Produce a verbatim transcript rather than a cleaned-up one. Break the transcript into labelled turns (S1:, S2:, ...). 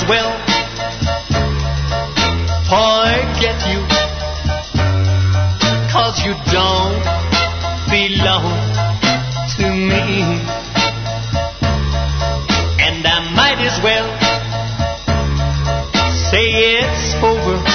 S1: as well forget you, 'cause you don't belong to me. And I might as well say it's over.